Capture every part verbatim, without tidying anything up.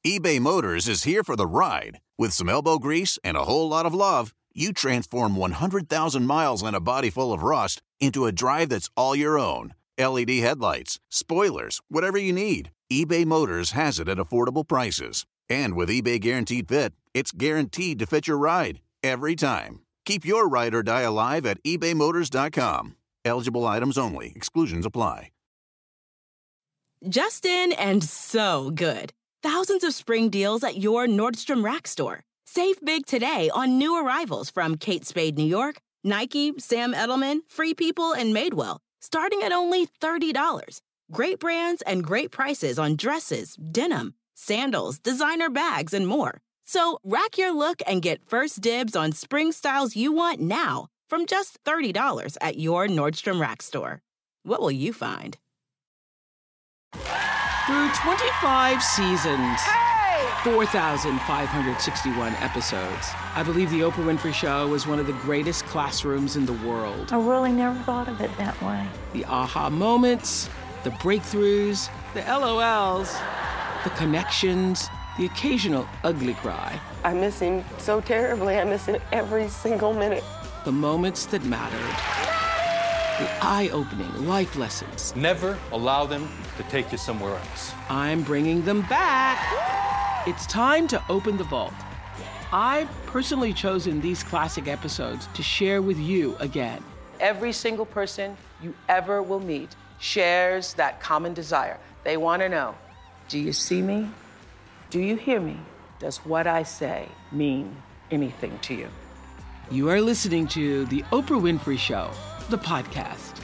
eBay Motors is here for the ride. With some elbow grease and a whole lot of love, you transform one hundred thousand miles and a body full of rust into a drive that's all your own. L E D headlights, spoilers, whatever you need, eBay Motors has it at affordable prices. And with eBay Guaranteed Fit, it's guaranteed to fit your ride every time. Keep your ride or die alive at ebay motors dot com. Eligible items only. Exclusions apply. Justin and so good. Thousands of spring deals at your Nordstrom Rack store. Save big today on new arrivals from Kate Spade New York, Nike, Sam Edelman, Free People, and Madewell, starting at only thirty dollars. Great brands and great prices on dresses, denim, sandals, designer bags, and more. So rack your look and get first dibs on spring styles you want now from just thirty dollars at your Nordstrom Rack store. What will you find? Through twenty-five seasons, four thousand five hundred sixty-one episodes, I believe The Oprah Winfrey Show is one of the greatest classrooms in the world. I really never thought of it that way. The aha moments, the breakthroughs, the L O Ls, the connections, the occasional ugly cry. I miss him so terribly. I miss him every single minute. The moments that mattered. The eye-opening life lessons. Never allow them to take you somewhere else. I'm bringing them back. It's time to open the vault. I've personally chosen these classic episodes to share with you again. Every single person you ever will meet shares that common desire. They want to know, do you see me? Do you hear me? Does what I say mean anything to you? You are listening to The Oprah Winfrey Show, the podcast.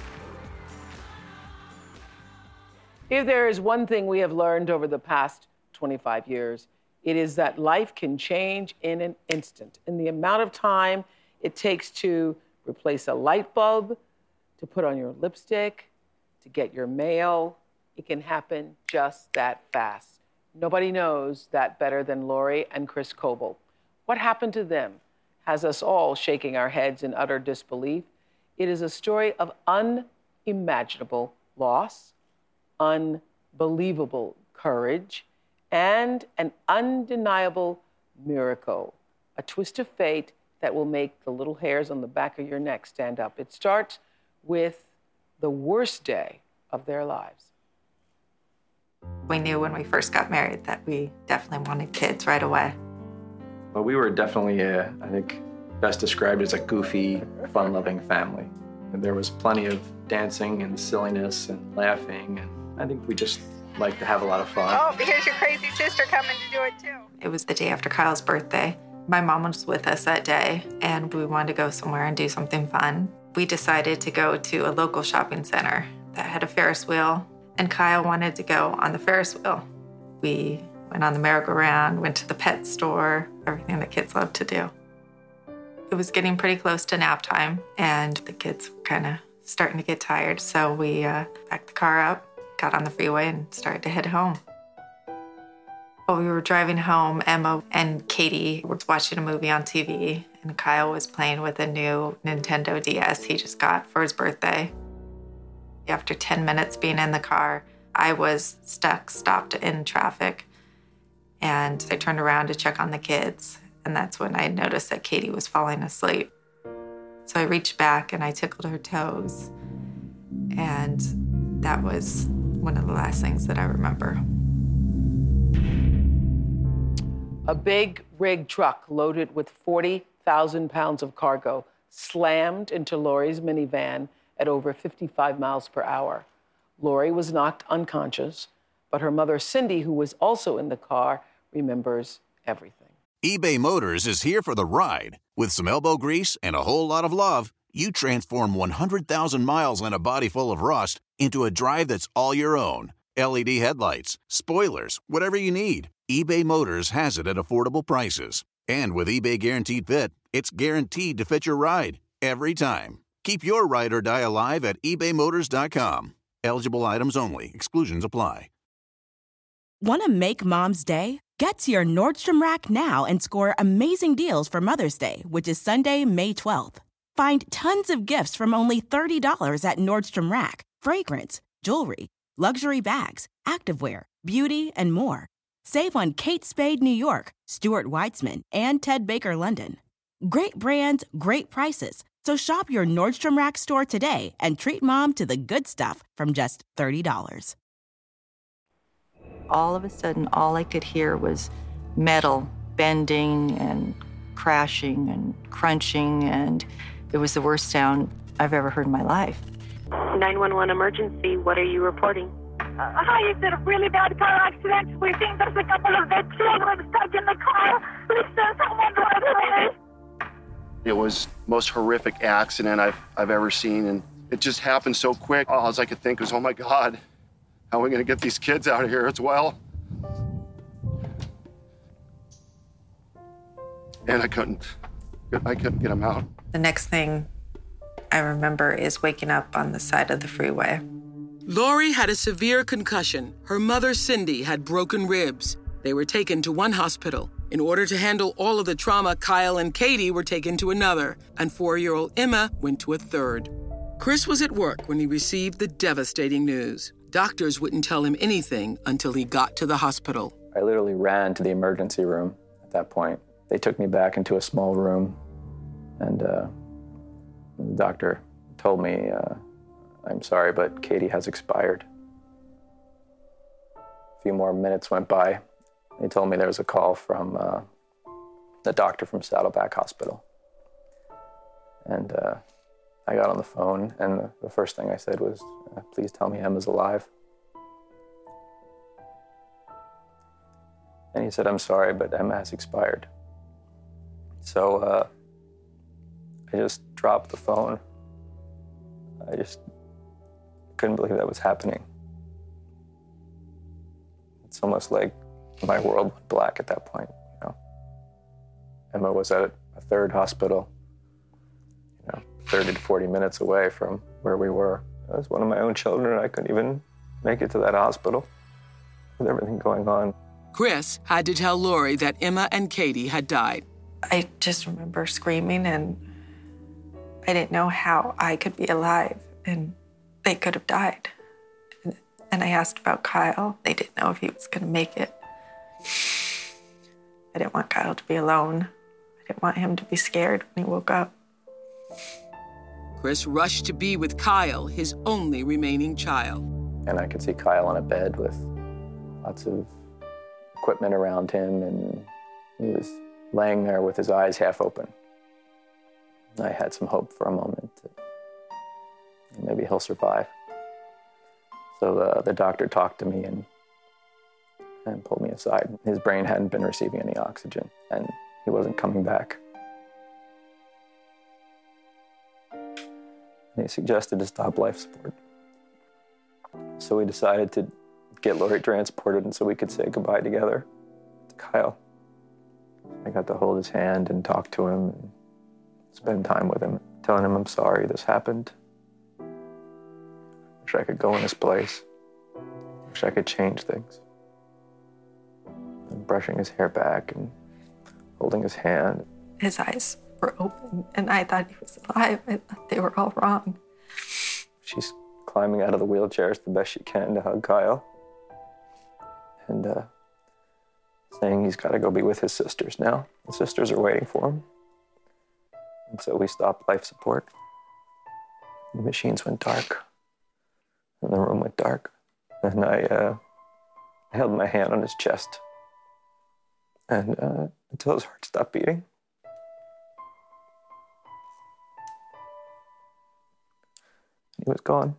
If there is one thing we have learned over the past twenty-five years, it is that life can change in an instant. In the amount of time it takes to replace a light bulb, to put on your lipstick, to get your mail, it can happen just that fast. Nobody knows that better than Lori and Chris Coble. What happened to them has us all shaking our heads in utter disbelief. It is a story of unimaginable loss, unbelievable courage, and an undeniable miracle, a twist of fate that will make the little hairs on the back of your neck stand up. It starts with the worst day of their lives. We knew when we first got married that we definitely wanted kids right away. Well, we were definitely, a, I think, best described as a goofy, fun-loving family. And there was plenty of dancing and silliness and laughing, and I think we just liked to have a lot of fun. Oh, here's your crazy sister coming to do it too. It was the day after Kyle's birthday. My mom was with us that day, and we wanted to go somewhere and do something fun. We decided to go to a local shopping center that had a Ferris wheel, and Kyle wanted to go on the Ferris wheel. We went on the merry-go-round, went to the pet store, everything that kids love to do. It was getting pretty close to nap time, and the kids were kind of starting to get tired, so we uh, backed the car up, got on the freeway, and started to head home. While we were driving home, Emma and Katie were watching a movie on T V, and Kyle was playing with a new Nintendo D S he just got for his birthday. After ten minutes being in the car, I was stuck, stopped in traffic, and I turned around to check on the kids, and that's when I noticed that Katie was falling asleep. So I reached back and I tickled her toes, and that was one of the last things that I remember. A big rig truck loaded with forty thousand pounds of cargo slammed into Lori's minivan at over fifty-five miles per hour. Lori was knocked unconscious, but her mother, Cindy, who was also in the car, remembers everything. eBay Motors is here for the ride. With some elbow grease and a whole lot of love, you transform one hundred thousand miles and a body full of rust into a drive that's all your own. L E D headlights, spoilers, whatever you need, eBay Motors has it at affordable prices. And with eBay Guaranteed Fit, it's guaranteed to fit your ride every time. Keep your ride or die alive at ebay motors dot com. Eligible items only. Exclusions apply. Want to make Mom's day? Get to your Nordstrom Rack now and score amazing deals for Mother's Day, which is Sunday, May twelfth. Find tons of gifts from only thirty dollars at Nordstrom Rack. Fragrance, jewelry, luxury bags, activewear, beauty, and more. Save on Kate Spade New York, Stuart Weitzman, and Ted Baker London. Great brands, great prices. So shop your Nordstrom Rack store today and treat mom to the good stuff from just thirty dollars. All of a sudden, all I could hear was metal bending and crashing and crunching, and it was the worst sound I've ever heard in my life. nine one one emergency, what are you reporting? Uh, hi, it's a really bad car accident. We think there's a couple of dead children stuck in the car. Please send someone right away. It was the most horrific accident I've, I've ever seen, and it just happened so quick. All I could think was, oh my God, how are we gonna get these kids out of here as well? And I couldn't, I couldn't get them out. The next thing I remember is waking up on the side of the freeway. Lori had a severe concussion. Her mother, Cindy, had broken ribs. They were taken to one hospital. In order to handle all of the trauma, Kyle and Katie were taken to another, and four-year-old Emma went to a third. Chris was at work when he received the devastating news. Doctors wouldn't tell him anything until he got to the hospital. I literally ran to the emergency room at that point. They took me back into a small room, and uh, the doctor told me, uh, I'm sorry, but Katie has expired. A few more minutes went by. They told me there was a call from uh, the doctor from Saddleback Hospital. And uh, I got on the phone, and the, the first thing I said was, uh, please tell me Emma's alive. And he said, I'm sorry, but Emma has expired. So uh, I just dropped the phone. I just couldn't believe that was happening. It's almost like my world went black at that point, you know. Emma was at a third hospital, you know, thirty to forty minutes away from where we were. It was one of my own children. I couldn't even make it to that hospital with everything going on. Chris had to tell Lori that Emma and Katie had died. I just remember screaming, and I didn't know how I could be alive and they could have died. And I asked about Kyle. They didn't know if he was going to make it. I didn't want Kyle to be alone. I didn't want him to be scared when he woke up. Chris rushed to be with Kyle, his only remaining child. And I could see Kyle on a bed with lots of equipment around him, and he was laying there with his eyes half open. I had some hope for a moment that maybe he'll survive. So the, the doctor talked to me and, and pulled me aside. His brain hadn't been receiving any oxygen, and he wasn't coming back. And he suggested to stop life support. So we decided to get Lori transported, and so we could say goodbye together to Kyle. I got to hold his hand and talk to him and spend time with him, telling him I'm sorry this happened. Wish I could go in his place. Wish I could change things. And brushing his hair back and holding his hand. His eyes were open, and I thought he was alive. I thought they were all wrong. She's climbing out of the wheelchair as the best she can to hug Kyle. And uh, saying he's got to go be with his sisters now. The sisters are waiting for him. And so we stopped life support. The machines went dark. And the room went dark. And I uh, held my hand on his chest. And uh, until his heart stopped beating. He was gone.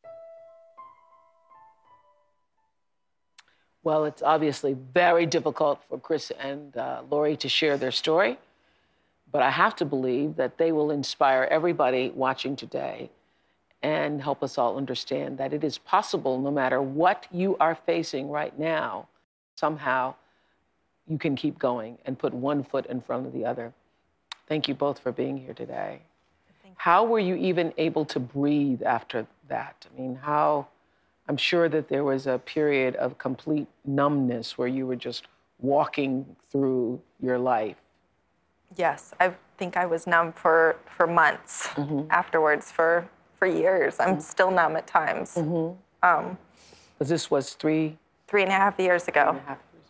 Well, it's obviously very difficult for Chris and uh, Lori to share their story, but I have to believe that they will inspire everybody watching today and help us all understand that it is possible, no matter what you are facing right now, somehow you can keep going and put one foot in front of the other. Thank you both for being here today. How were you even able to breathe after that? I mean, how... I'm sure that there was a period of complete numbness where you were just walking through your life. Yes, I think I was numb for, for months mm-hmm. afterwards, for, for years. I'm mm-hmm. still numb at times. Mm-hmm. Um, this was three? Three and a half years ago. Three and a half years ago.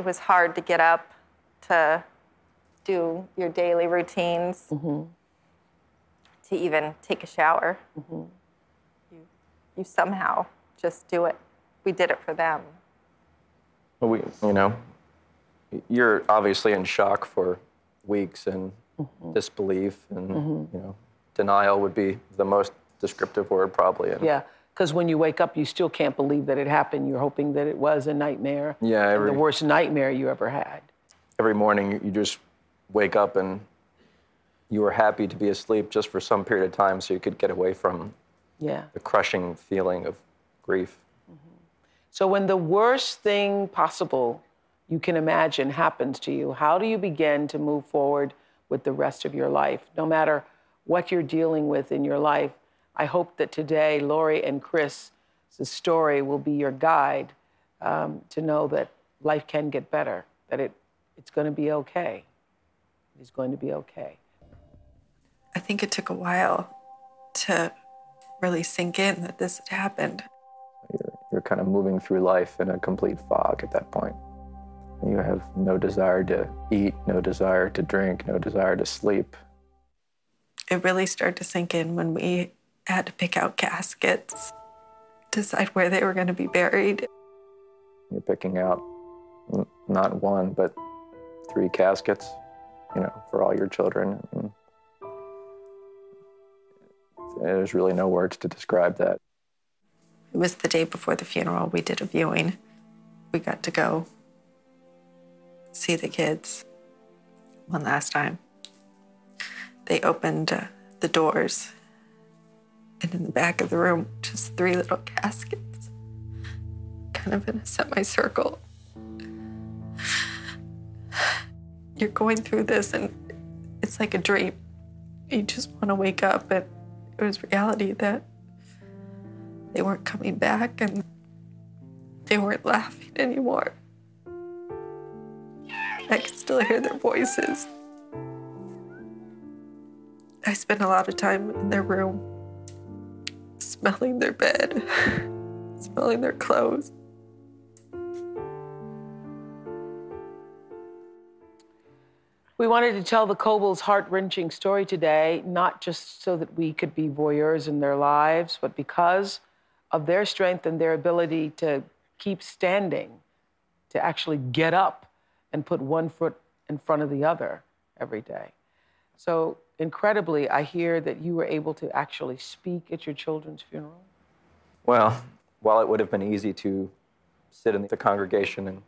it was hard to get up to do your daily routines, Mm-hmm. to even take a shower. Mm-hmm. You, you somehow just do it. We did it for them. Well, we, you know, you're obviously in shock for weeks and Mm-hmm. disbelief and, Mhm. you know, denial would be the most descriptive word probably. And Yeah, because when you wake up, you still can't believe that it happened. You're hoping that it was a nightmare. Yeah, and every- the worst nightmare you ever had. Every morning you just wake up and you were happy to be asleep just for some period of time so you could get away from Yeah. the crushing feeling of grief. So when the worst thing possible you can imagine happens to you, how do you begin to move forward with the rest of your life? No matter what you're dealing with in your life, I hope that today Lori and Chris' story will be your guide um, to know that life can get better, that it, it's going to be okay. It's going to be okay. I think it took a while to really sink in that this had happened. You're, you're kind of moving through life in a complete fog at that point. You have no desire to eat, no desire to drink, no desire to sleep. It really started to sink in when we had to pick out caskets, decide where they were going to be buried. You're picking out n- not one, but three caskets, you know, for all your children. And there's really no words to describe that. It was the day before the funeral. We did a viewing. We got to go see the kids one last time. They opened uh, the doors, and in the back of the room, just three little caskets, kind of in a semicircle. You're going through this, and it's like a dream. You just want to wake up, and it was reality that they weren't coming back, and they weren't laughing anymore. I can still hear their voices. I spent a lot of time in their room, smelling their bed, smelling their clothes. We wanted to tell the Cobles' heart-wrenching story today, not just so that we could be voyeurs in their lives, but because of their strength and their ability to keep standing, to actually get up and put one foot in front of the other every day. So incredibly, I hear that you were able to actually speak at your children's funeral. Well, while it would have been easy to sit in the congregation and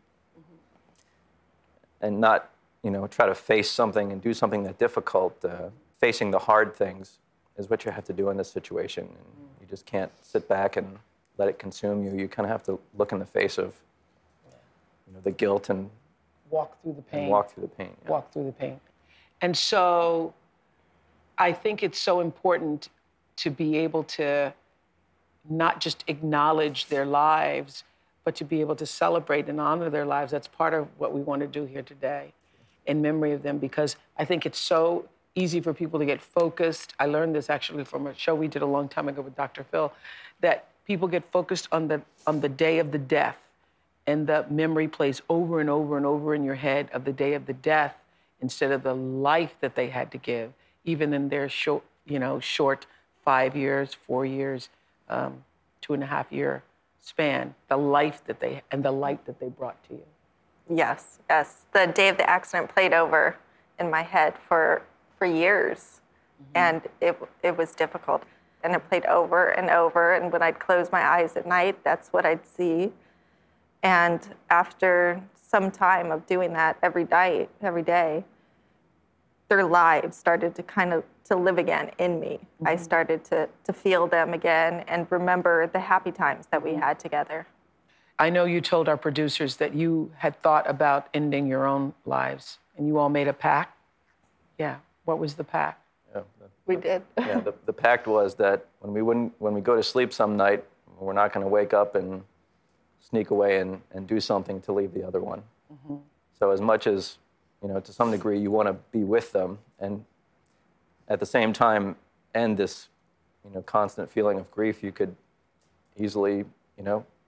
and not, you know, try to face something and do something that difficult, uh, facing the hard things is what you have to do in this situation. And you just can't sit back and let it consume you. You kind of have to look in the face of, you know, the guilt and Walk through the pain. and walk through the pain. yeah. Walk through the pain. And so I think it's so important to be able to not just acknowledge their lives, but to be able to celebrate and honor their lives. That's part of what we want to do here today in memory of them, because I think it's so easy for people to get focused. I learned this actually from a show we did a long time ago with Doctor Phil, that people get focused on the on the day of the death, and the memory plays over and over and over in your head of the day of the death instead of the life that they had to give, even in their short, you know, short five years, four years, um, two and a half year span, the life that they, and the light that they brought to you. Yes, yes. The day of the accident played over in my head for for years, mm-hmm. and it it was difficult. And it played over and over, and when I'd close my eyes at night, that's what I'd see. And after some time of doing that every day, every day, their lives started to kind of to live again in me. Mm-hmm. I started to to feel them again and remember the happy times that we had together. I know you told our producers that you had thought about ending your own lives, and you all made a pact. Yeah. What was the pact? Yeah, the, we did. yeah, the, the pact was that when we wouldn't, when we go to sleep some night, we're not going to wake up and sneak away and, and do something to leave the other one. Mm-hmm. So as much as, you know, to some degree, you want to be with them, and at the same time end this, you know, constant feeling of grief, you could easily, you know,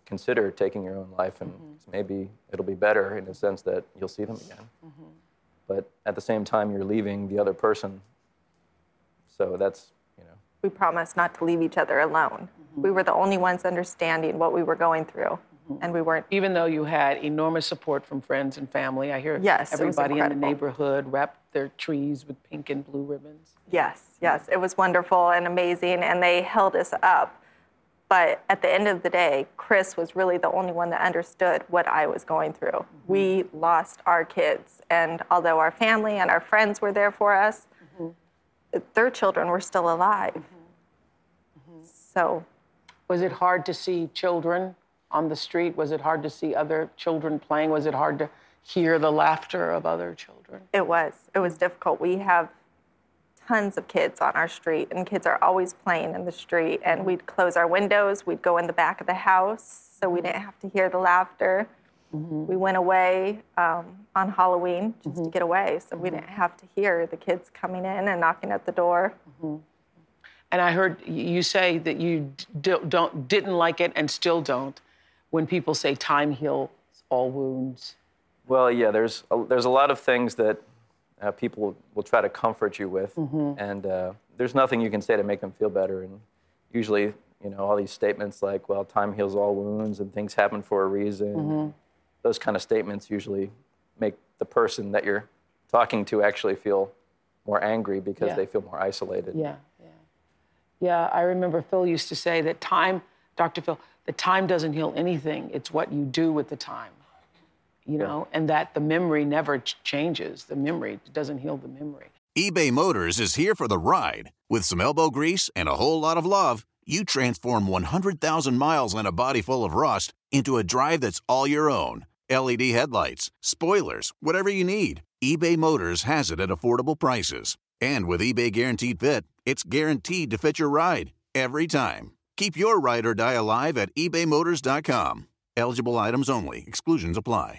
consider taking your own life, and mm-hmm. maybe it'll be better in the sense that you'll see them again. Mm-hmm. But at the same time, you're leaving the other person. So that's, you know. We promised not to leave each other alone. Mm-hmm. We were the only ones understanding what we were going through. Mm-hmm. And we weren't. Even though you had enormous support from friends and family, I hear yes, everybody in the neighborhood wrapped their trees with pink and blue ribbons. Yes, yes. It was wonderful and amazing, and they held us up. But at the end of the day, Chris was really the only one that understood what I was going through. Mm-hmm. We lost our kids, and although our family and our friends were there for us, mm-hmm. their children were still alive. Mm-hmm. Mm-hmm. So, was it hard to see children on the street? Was it hard to see other children playing? Was it hard to hear the laughter of other children? It was. It was difficult. We have tons of kids on our street, and kids are always playing in the street, and we'd close our windows, we'd go in the back of the house so we didn't have to hear the laughter. Mm-hmm. We went away um, on Halloween just mm-hmm. to get away, so we didn't have to hear the kids coming in and knocking at the door. Mm-hmm. And I heard you say that you d- don't didn't like it and still don't when people say time heals all wounds. Well, yeah, there's a, there's a lot of things that Uh, people will, will try to comfort you with, mm-hmm. and uh, there's nothing you can say to make them feel better. And usually, you know, all these statements like, well, time heals all wounds and things happen for a reason. Mm-hmm. Those kind of statements usually make the person that you're talking to actually feel more angry because yeah. they feel more isolated. Yeah, yeah. Yeah, I remember Phil used to say that time, Doctor Phil, that time doesn't heal anything. It's what you do with the time. You know, and that the memory never ch- changes. The memory doesn't heal the memory. eBay Motors is here for the ride. With some elbow grease and a whole lot of love, you transform one hundred thousand miles and a body full of rust into a drive that's all your own. L E D headlights, spoilers, whatever you need, eBay Motors has it at affordable prices. And with eBay Guaranteed Fit, it's guaranteed to fit your ride every time. Keep your ride or die alive at ebay motors dot com. Eligible items only. Exclusions apply.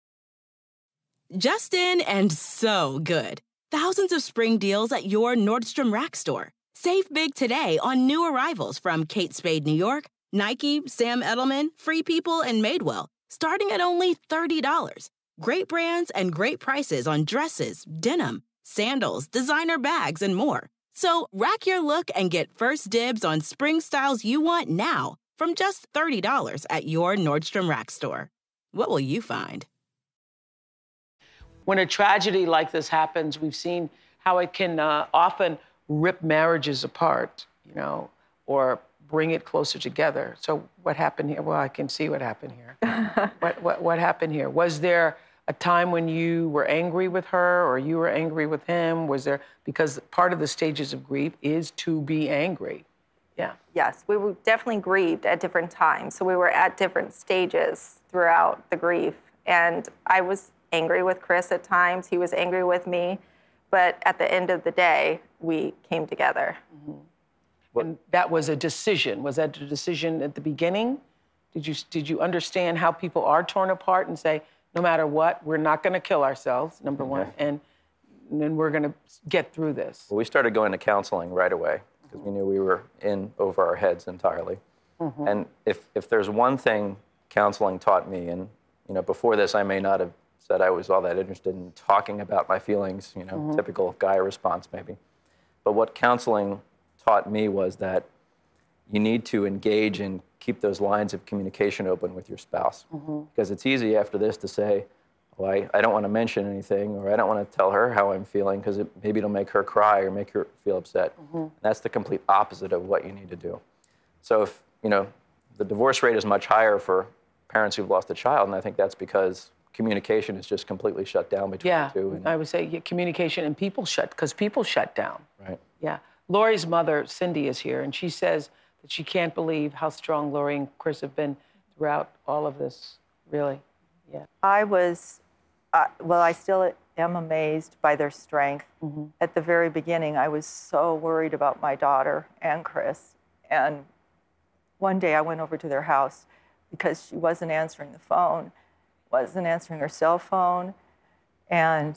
Just in and so good. Thousands of spring deals at your Nordstrom Rack store. Save big today on new arrivals from Kate Spade New York, Nike, Sam Edelman, Free People, and Madewell, starting at only thirty dollars. Great brands and great prices on dresses, denim, sandals, designer bags, and more. So rack your look and get first dibs on spring styles you want now from just thirty dollars at your Nordstrom Rack store. What will you find? When a tragedy like this happens, we've seen how it can uh, often rip marriages apart, you know, or bring it closer together. So what happened here? Well, I can see what happened here. what, what, what happened here? Was there a time when you were angry with her or you were angry with him? Was there, because part of the stages of grief is to be angry. Yeah. Yes, we were definitely grieved at different times. So we were at different stages throughout the grief. And I was angry with Chris at times. He was angry with me. But at the end of the day, we came together. Mm-hmm. And that was a decision. Was that a decision at the beginning? Did you did you understand how people are torn apart and say, no matter what, we're not going to kill ourselves, number one, okay. and, and then we're going to get through this? Well, we started going to counseling right away because mm-hmm. we knew we were in over our heads entirely. Mm-hmm. And if if there's one thing counseling taught me, and you know, before this, I may not have said I was all that interested in talking about my feelings, you know, mm-hmm. typical guy response maybe. But what counseling taught me was that you need to engage and keep those lines of communication open with your spouse. Mm-hmm. Because it's easy after this to say, oh, I, I don't want to mention anything, or I don't want to tell her how I'm feeling because it, maybe it'll make her cry or make her feel upset. Mm-hmm. That's the complete opposite of what you need to do. So if, you know, the divorce rate is much higher for parents who've lost a child, and I think that's because communication is just completely shut down between yeah, the two. And I would say yeah, communication and people shut, because people shut down. Right. Yeah. Lori's mother, Cindy, is here, and she says that she can't believe how strong Lori and Chris have been throughout all of this, really. Yeah. I was, uh, well, I still am amazed by their strength. Mm-hmm. At the very beginning, I was so worried about my daughter and Chris. And one day I went over to their house because she wasn't answering the phone, wasn't answering her cell phone. And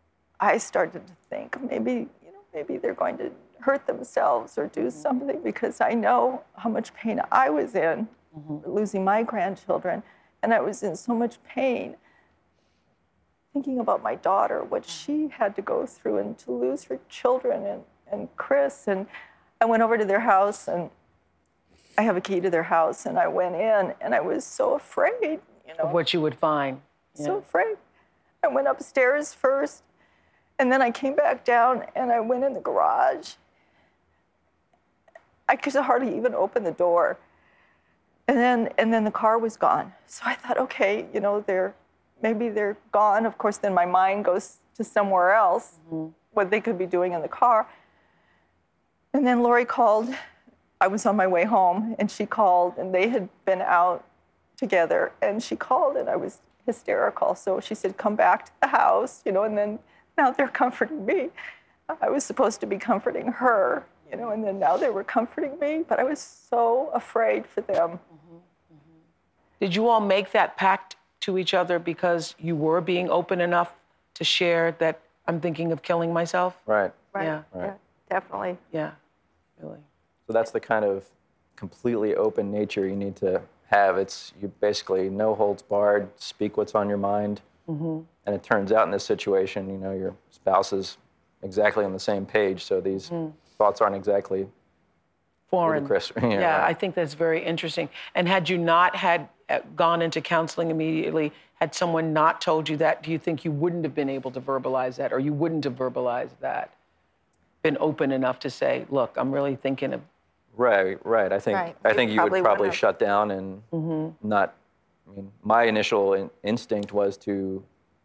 I started to think maybe, you know, maybe they're going to hurt themselves or do something, because I know how much pain I was in. mm-hmm. losing my grandchildren. And I was in so much pain thinking about my daughter, what she had to go through, and to lose her children and, and Chris. And I went over to their house, and I have a key to their house, and I went in, and I was so afraid, you know. Of what you would find. Yeah. So afraid. I went upstairs first, and then I came back down, and I went in the garage. I could hardly even open the door. And then, and then the car was gone. So I thought, okay, you know, they're, maybe they're gone. Of course, then my mind goes to somewhere else, mm-hmm. what they could be doing in the car. And then Lori called. I was on my way home, and she called, and they had been out together. And she called, and I was hysterical. So she said, come back to the house, you know, and then now they're comforting me. I was supposed to be comforting her, you know, and then now they were comforting me, but I was so afraid for them. Mm-hmm. Mm-hmm. Did you all make that pact to each other because you were being open enough to share that I'm thinking of killing myself? Right. Right. Yeah. Right. Yeah, definitely. Yeah, really. So that's the kind of completely open nature you need to have. It's you basically no holds barred, speak what's on your mind. Mm-hmm. And it turns out in this situation, you know, your spouse is exactly on the same page, so these mm. thoughts aren't exactly foreign. Ludicrous. yeah, yeah right. I think that's very interesting. And had you not had uh, gone into counseling immediately, had someone not told you that, do you think you wouldn't have been able to verbalize that, or you wouldn't have verbalized that? Been open enough to say, look, I'm really thinking of... Right, right. I think right. I think you, you probably would probably have. shut down and mm-hmm. not... I mean, my initial in- instinct was to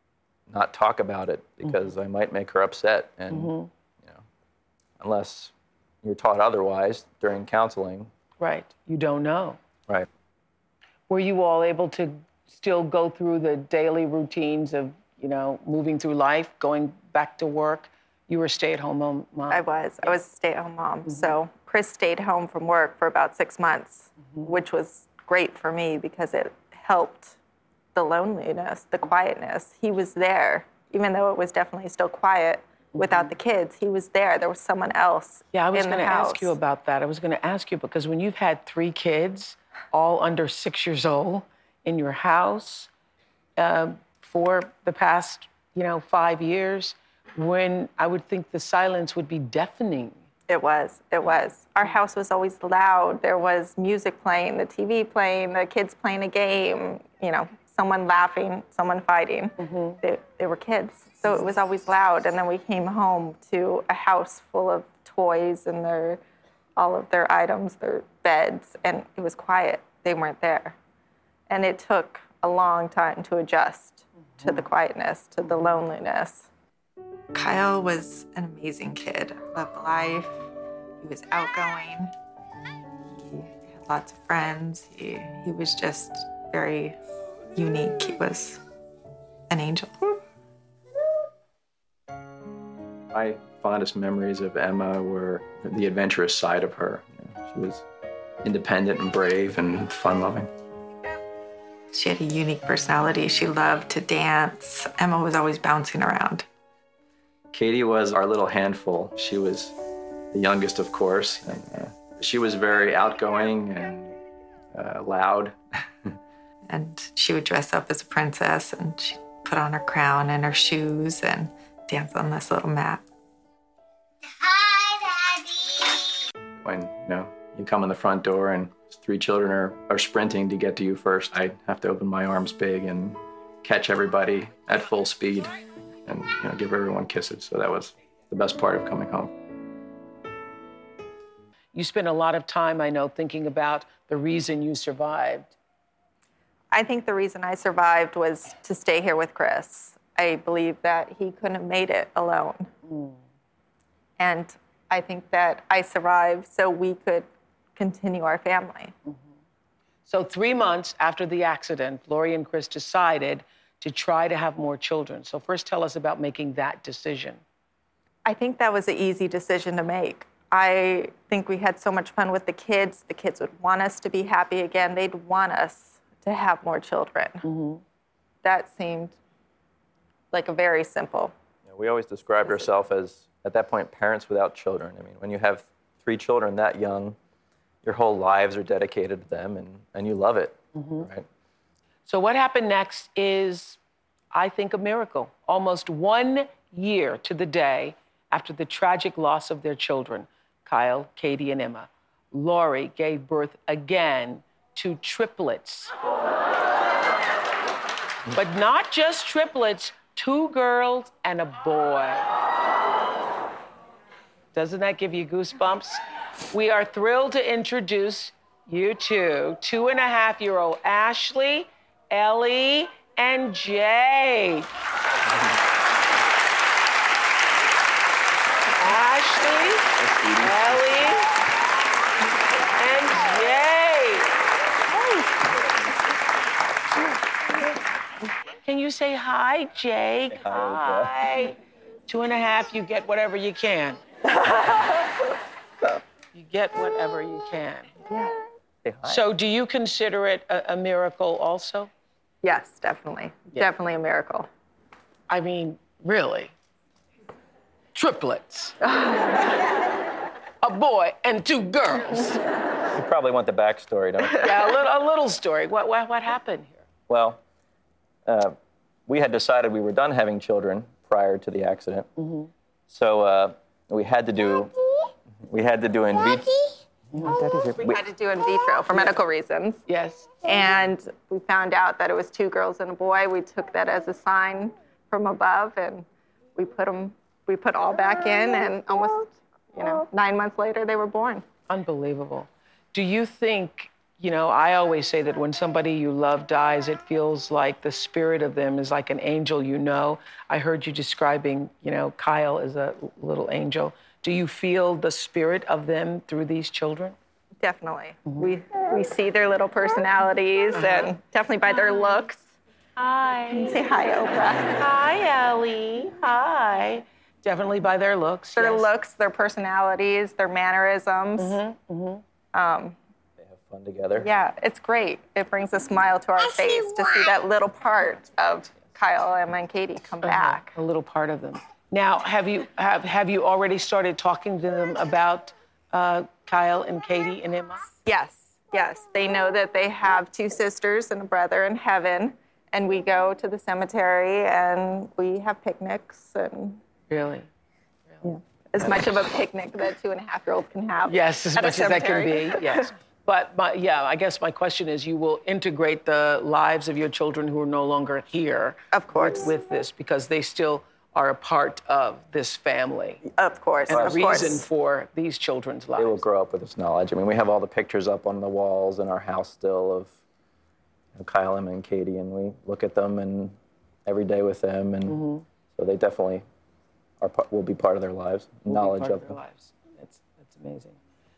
not talk about it because mm-hmm. I might make her upset. And, mm-hmm. you know, unless you're taught otherwise during counseling. Right. You don't know. Right. Were you all able to still go through the daily routines of, you know, moving through life, going back to work? You were a stay-at-home mom? I was. I was a stay-at-home mom. Mm-hmm. So Chris stayed home from work for about six months, mm-hmm. which was great for me because it helped the loneliness, the quietness. He was there, even though it was definitely still quiet mm-hmm. without the kids. He was there. There was someone else. Yeah, I was going to ask you about that. I was going to ask you because when you've had three kids, all under six years old, in your house uh, for the past, you know, five years, when I would think the silence would be deafening. It was, it was. Our house was always loud. There was music playing, the T V playing, the kids playing a game, you know, someone laughing, someone fighting. Mm-hmm. They, they were kids, so it was always loud. And then we came home to a house full of toys and their, all of their items, their beds, and it was quiet. They weren't there. And it took a long time to adjust mm-hmm. to the quietness, to the loneliness. Kyle was an amazing kid, loved life. He was outgoing. He had lots of friends. He, he was just very unique. He was an angel. My fondest memories of Emma were the adventurous side of her. You know, she was independent and brave and fun-loving. She had a unique personality. She loved to dance. Emma was always bouncing around. Katie was our little handful. She was the youngest, of course. And, uh, she was very outgoing and uh, loud. And she would dress up as a princess, and she'd put on her crown and her shoes and dance on this little mat. Hi, Daddy. When, you know, you come in the front door and three children are, are sprinting to get to you first, I have to open my arms big and catch everybody at full speed and, you know, give everyone kisses. So that was the best part of coming home. You spent a lot of time, I know, thinking about the reason you survived. I think the reason I survived was to stay here with Chris. I believe that he couldn't have made it alone. Mm. And I think that I survived so we could continue our family. Mm-hmm. So three months after the accident, Lori and Chris decided to try to have more children. So first tell us about making that decision. I think that was an easy decision to make. I think we had so much fun with the kids. The kids would want us to be happy again. They'd want us to have more children. Mm-hmm. That seemed like a very simple. You know, we always described ourselves as, at that point, parents without children. I mean, when you have three children that young, your whole lives are dedicated to them, and, and you love it, Mhm. right? So what happened next is, I think, a miracle. Almost one year to the day after the tragic loss of their children, Kyle, Katie, and Emma, Lori gave birth again to triplets. But not just triplets, two girls and a boy. Doesn't that give you goosebumps? We are thrilled to introduce you to two and a half year old Ashley, Ellie, and Jay. Ashley, Ellie, and Jay. Can you say hi, Jay? Hi. Two and a half, you get whatever you can. You get whatever you can. Yeah. So do you consider it a, a miracle also? Yes, definitely. Yeah. Definitely a miracle. I mean, really? Triplets. A boy and two girls. You probably want the backstory, don't you? Yeah, a little, a little story. What, what, what happened here? Well, uh, we had decided we were done having children prior to the accident. Mhm. So uh, we had to do, we had to do in vitro. We had to do in vitro for medical reasons. Yes. And we found out that it was two girls and a boy. We took that as a sign from above, and we put them, we put all back in, and almost, you know, nine months later, they were born. Unbelievable. Do you think, you know, I always say that when somebody you love dies, it feels like the spirit of them is like an angel you know. I heard you describing, you know, Kyle as a little angel. Do you feel the spirit of them through these children? Definitely. Mm-hmm. We we see their little personalities, uh-huh. and definitely by their looks. Hi. Can you say hi, Oprah? Hi, Ellie. Hi. Definitely by their looks. Their yes. looks, their personalities, their mannerisms. Mm-hmm. Mm-hmm. Um, they have fun together. Yeah, it's great. It brings a smile to our face to see that little part of Kyle, Emma, and Katie come uh-huh. back. A little part of them. Now, have you have have you already started talking to them about uh, Kyle and Katie and Emma? Yes, yes. They know that they have two sisters and a brother in heaven, and we go to the cemetery and we have picnics and. Really? Yeah. As much of a picnic that two and a half year old can have. Yes, as much as that can be. Yes. But my, yeah, I guess my question is, you will integrate the lives of your children who are no longer here. Of course. With, with this, because they still are a part of this family. Of course, and of a reason course. for these children's lives. They will grow up with this knowledge. I mean, we have all the pictures up on the walls in our house still of you know, Kyle, Emma, and Katie, and we look at them and every day with them, and mm-hmm. so they definitely are will be part of their lives. Will knowledge be part of, of them. their lives. That's that's amazing.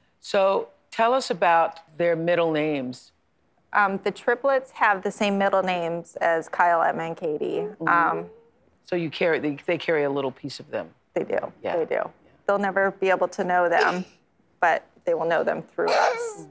So tell us about their middle names. Um, the triplets have the same middle names as Kyle, Emma, and Katie. Mm-hmm. Um, So you carry, they, they carry a little piece of them. They do, yeah. they do. Yeah. They'll never be able to know them, but they will know them through us.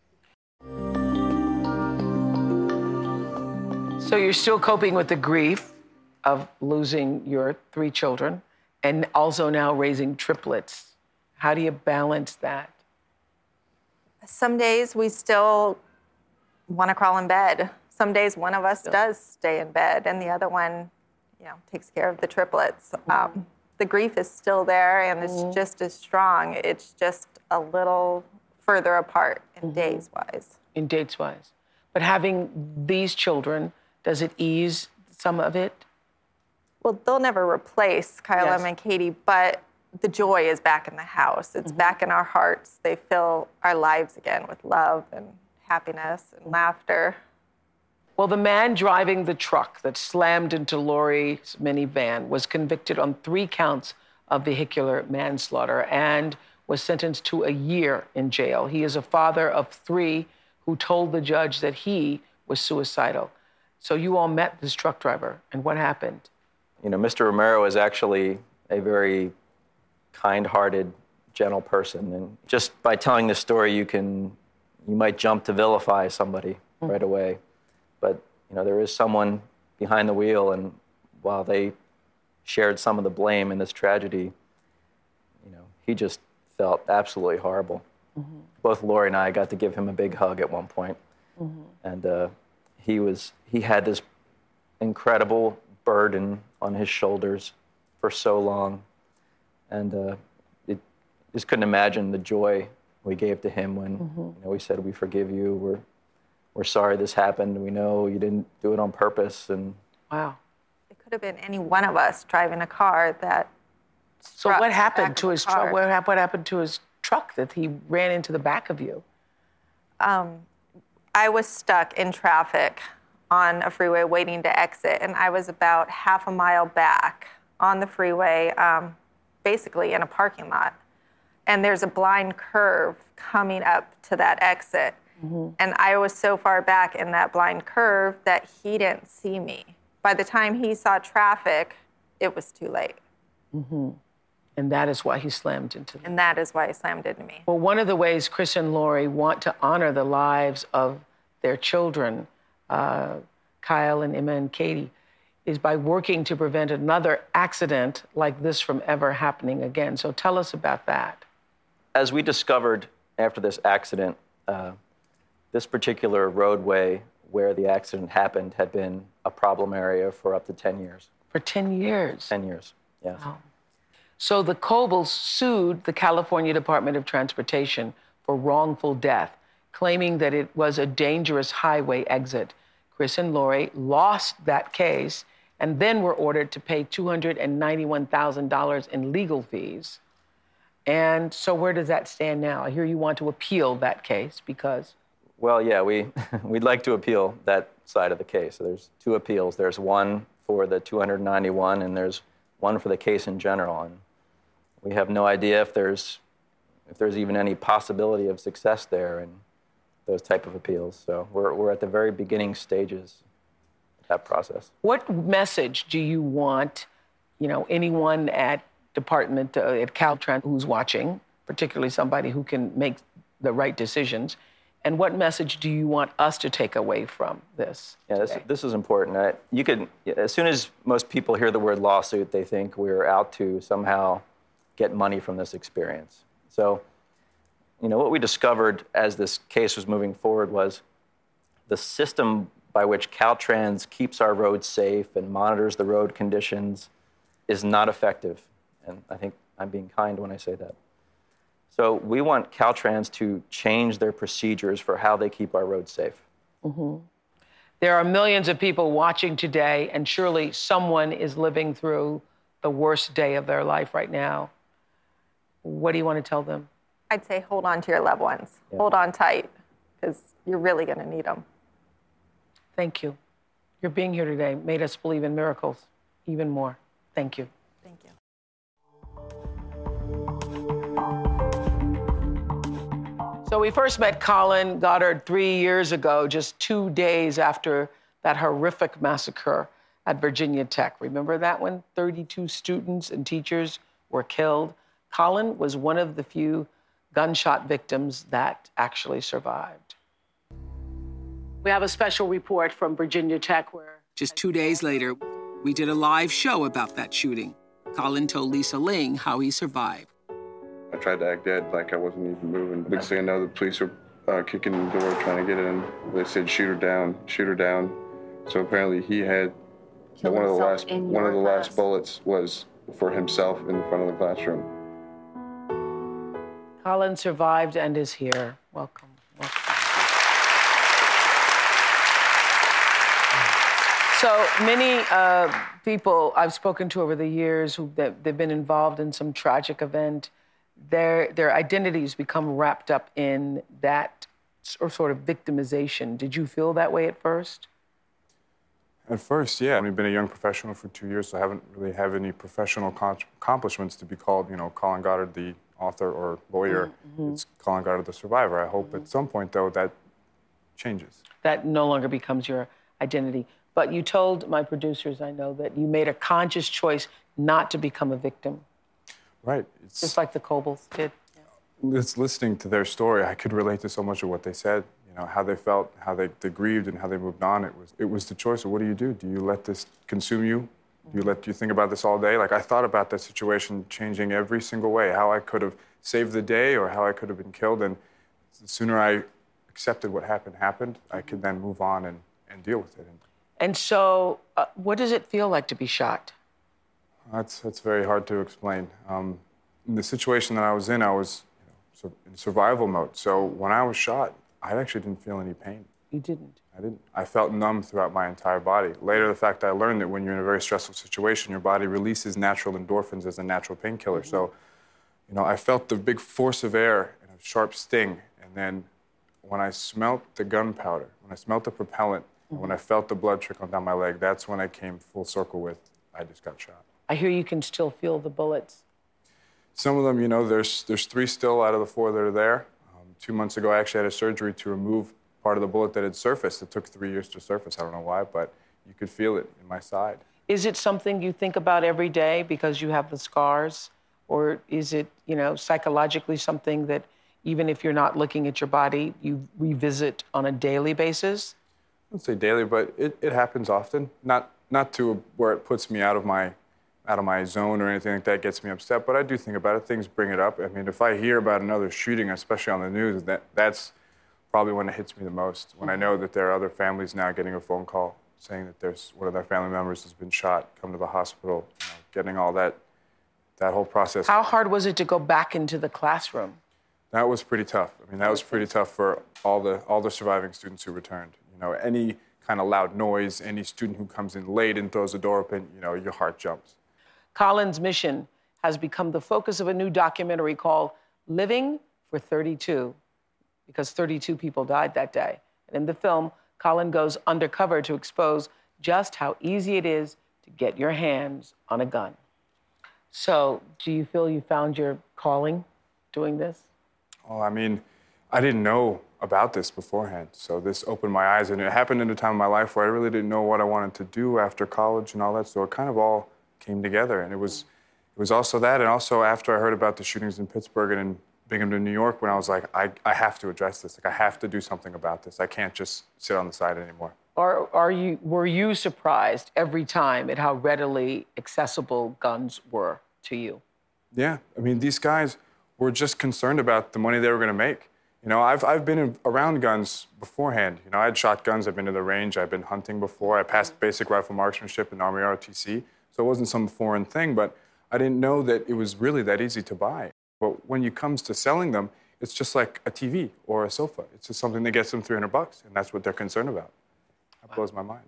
Mm-hmm. So you're still coping with the grief of losing your three children and also now raising triplets. How do you balance that? Some days we still want to crawl in bed. Some days one of us still. does stay in bed and the other one you know, takes care of the triplets. Mm-hmm. Um, the grief is still there and mm-hmm. it's just as strong. It's just a little further apart in mm-hmm. days-wise. In dates-wise. But having these children, does it ease some of it? Well, they'll never replace Kyle, yes. Emma, and Katie, but the joy is back in the house. It's mm-hmm. back in our hearts. They fill our lives again with love and happiness and laughter. Well, the man driving the truck that slammed into Lori's minivan was convicted on three counts of vehicular manslaughter and was sentenced to a year in jail. He is a father of three who told the judge that he was suicidal. So you all met this truck driver, and what happened? You know, Mister Romero is actually a very kind-hearted, gentle person, and just by telling this story, you can, you might jump to vilify somebody mm-hmm. right away. But, you know, there is someone behind the wheel, and while they shared some of the blame in this tragedy, you know, he just felt absolutely horrible. Mm-hmm. Both Lori and I got to give him a big hug at one point. Mm-hmm. And uh, he was he had this incredible burden on his shoulders for so long. And uh, it, just couldn't imagine the joy we gave to him when mm-hmm. you know, we said, we forgive you, we're, we're sorry this happened, we know you didn't do it on purpose. And wow. It could have been any one of us driving a car that So what happened to his truck? What, what happened to his truck that he ran into the back of you? Um, I was stuck in traffic on a freeway waiting to exit, and I was about half a mile back on the freeway, um, basically in a parking lot. And there's a blind curve coming up to that exit. Mm-hmm. And I was so far back in that blind curve that he didn't see me. By the time he saw traffic, it was too late. Mm-hmm. And that is why he slammed into me. And that is why he slammed into me. Well, one of the ways Chris and Lori want to honor the lives of their children, uh, Kyle and Emma and Katie, is by working to prevent another accident like this from ever happening again. So tell us about that. As we discovered after this accident, uh, this particular roadway where the accident happened had been a problem area for up to ten years. For ten years? ten years, yes. Wow. So the Cobles sued the California Department of Transportation for wrongful death, claiming that it was a dangerous highway exit. Chris and Lori lost that case and then were ordered to pay two hundred ninety-one thousand dollars in legal fees. And so where does that stand now? I hear you want to appeal that case because... Well, yeah, we, we'd like to appeal that side of the case. So there's two appeals. There's one for the two hundred ninety-one and there's one for the case in general. And we have no idea if there's if there's even any possibility of success there in those type of appeals. So we're we're at the very beginning stages of that process. What message do you want, you know, anyone at department uh, at Caltrans who's watching, particularly somebody who can make the right decisions, and what message do you want us to take away from this? Yeah, this, this is important. I, you could, as soon as most people hear the word lawsuit, they think we're out to somehow get money from this experience. So, you know, what we discovered as this case was moving forward was the system by which Caltrans keeps our roads safe and monitors the road conditions is not effective. And I think I'm being kind when I say that. So we want Caltrans to change their procedures for how they keep our roads safe. Mm-hmm. There are millions of people watching today, and surely someone is living through the worst day of their life right now. What do you want to tell them? I'd say hold on to your loved ones. Yeah. Hold on tight, because you're really going to need them. Thank you. Your being here today made us believe in miracles even more. Thank you. Thank you. So we first met Colin Goddard three years ago, just two days after that horrific massacre at Virginia Tech. Remember that one? thirty-two students and teachers were killed. Colin was one of the few gunshot victims that actually survived. We have a special report from Virginia Tech where... Just two days later, we did a live show about that shooting. Colin told Lisa Ling how he survived. I tried to act dead, like I wasn't even moving. Next thing I know, the police were uh, kicking the door, trying to get in. They said, "Shoot her down, shoot her down." So apparently, he had one of the last one of the class. last bullets was for himself in the front of the classroom. Colin survived and is here. Welcome. Welcome. So many uh, people I've spoken to over the years who they've been involved in some tragic event. Their their identities become wrapped up in that or sort of victimization. Did you feel that way at first? At first, yeah. I mean, I've been a young professional for two years, so I haven't really had any professional accomplishments to be called, you know, Colin Goddard, the author or lawyer. Mm-hmm. It's Colin Goddard, the survivor. I hope mm-hmm. at some point, though, that changes. That no longer becomes your identity. But you told my producers, I know, that you made a conscious choice not to become a victim. Right. It's, just like the Cobles did. Yeah. It's listening to their story, I could relate to so much of what they said. You know, how they felt, how they, they grieved, and how they moved on. It was it was the choice of what do you do? Do you let this consume you? Do you let do you think about this all day? Like I thought about that situation changing every single way, how I could have saved the day or how I could have been killed. And the sooner I accepted what happened happened, I could then move on and, and deal with it. And, And so, uh, what does it feel like to be shot? That's that's very hard to explain. Um, in the situation that I was in, I was you know, sur- in survival mode. So when I was shot, I actually didn't feel any pain. You didn't? I didn't. I felt numb throughout my entire body. Later, the fact I learned that when you're in a very stressful situation, your body releases natural endorphins as a natural painkiller. Mm-hmm. So, you know, I felt the big force of air and a sharp sting. And then when I smelt the gunpowder, when I smelt the propellant, mm-hmm. and when I felt the blood trickle down my leg, that's when I came full circle with, I just got shot. I hear you can still feel the bullets. Some of them, you know, there's there's three still out of the four that are there. Um, two months ago, I actually had a surgery to remove part of the bullet that had surfaced. It took three years to surface. I don't know why, but you could feel it in my side. Is it something you think about every day because you have the scars? Or is it, you know, psychologically something that even if you're not looking at your body, you revisit on a daily basis? I wouldn't say daily, but it, it happens often. Not not to where it puts me out of my out of my zone or anything like that, gets me upset, but I do think about it. Things bring it up. I mean, if I hear about another shooting, especially on the news, that that's probably when it hits me the most. When I know that there are other families now getting a phone call saying that there's one of their family members has been shot, come to the hospital, you know, getting all that that whole process. How hard was it to go back into the classroom? That was pretty tough. I mean, that was pretty tough for all the all the surviving students who returned. You know, any kind of loud noise, any student who comes in late and throws the door open, you know, your heart jumps. Colin's mission has become the focus of a new documentary called Living for thirty-two, because thirty-two people died that day. And in the film, Colin goes undercover to expose just how easy it is to get your hands on a gun. So, do you feel you found your calling doing this? Oh, I mean, I didn't know about this beforehand, so this opened my eyes, and it happened in a time of my life where I really didn't know what I wanted to do after college and all that, so it kind of all came together, and it was it was also that, and also after I heard about the shootings in Pittsburgh and in Binghamton, New York, when I was like, I, I have to address this, like I have to do something about this. I can't just sit on the side anymore. Are, are you, were you surprised every time at how readily accessible guns were to you? Yeah, I mean, these guys were just concerned about the money they were gonna make. You know, I've, I've been in, around guns beforehand. You know, I had shot guns, I've been to the range, I've been hunting before. I passed basic rifle marksmanship in Army R O T C, so it wasn't some foreign thing, but I didn't know that it was really that easy to buy. But when it comes to selling them, it's just like a T V or a sofa. It's just something that gets them three hundred bucks, and that's what they're concerned about. That wow. blows my mind.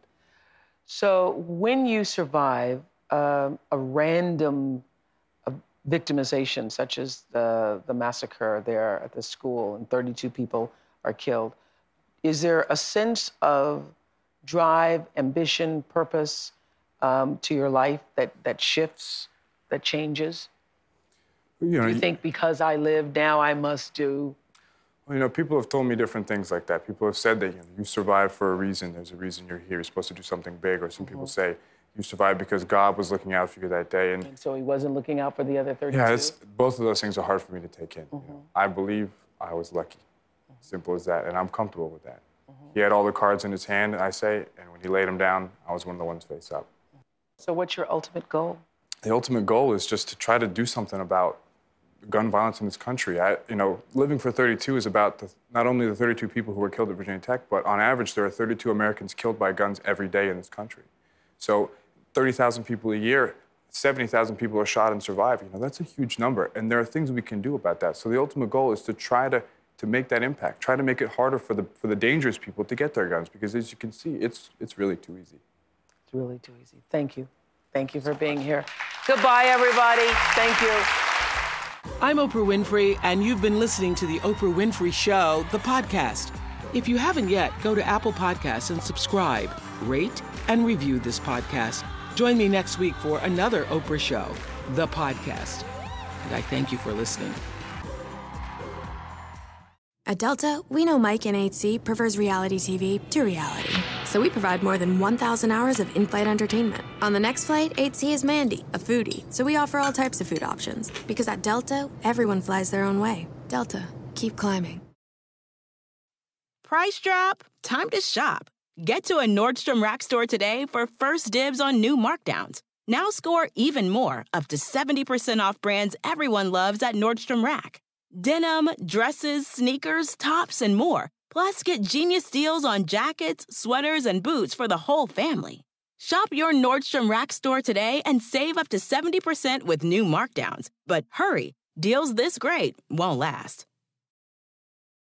So when you survive um, a random uh, victimization, such as the, the massacre there at the school and thirty-two people are killed, is there a sense of drive, ambition, purpose um, to your life that, that shifts, that changes? You know, do you think because I live now I must do? Well, you know, people have told me different things like that. People have said that, you know, you survived for a reason. There's a reason you're here. You're supposed to do something big. Or some mm-hmm. people say you survived because God was looking out for you that day. And, and so he wasn't looking out for the other thirty-two? Yeah, it's, both of those things are hard for me to take in. Mm-hmm. You know, I believe I was lucky. Mm-hmm. Simple as that. And I'm comfortable with that. Mm-hmm. He had all the cards in his hand, I say, and when he laid them down, I was one of the ones face up. So what's your ultimate goal? The ultimate goal is just to try to do something about gun violence in this country. I, you know, Living for thirty-two is about the, not only the thirty-two people who were killed at Virginia Tech, but on average, there are thirty-two Americans killed by guns every day in this country. So thirty thousand people a year, seventy thousand people are shot and survive. You know, that's a huge number, and there are things we can do about that. So the ultimate goal is to try to, to make that impact, try to make it harder for the, for the dangerous people to get their guns, because as you can see, it's, it's really too easy. It's really too easy. Thank you. Thank you for being here. Goodbye, everybody. Thank you. I'm Oprah Winfrey, and you've been listening to The Oprah Winfrey Show, the podcast. If you haven't yet, go to Apple Podcasts and subscribe, rate, and review this podcast. Join me next week for another Oprah Show, the podcast. And I thank you for listening. At Delta, we know Mike in eight C prefers reality T V to reality. So we provide more than one thousand hours of in-flight entertainment. On the next flight, eight C is Mandy, a foodie. So we offer all types of food options. Because at Delta, everyone flies their own way. Delta, keep climbing. Price drop? Time to shop. Get to a Nordstrom Rack store today for first dibs on new markdowns. Now score even more, up to seventy percent off brands everyone loves at Nordstrom Rack. Denim, dresses, sneakers, tops, and more. Plus, get genius deals on jackets, sweaters, and boots for the whole family. Shop your Nordstrom Rack store today and save up to seventy percent with new markdowns. But hurry, deals this great won't last.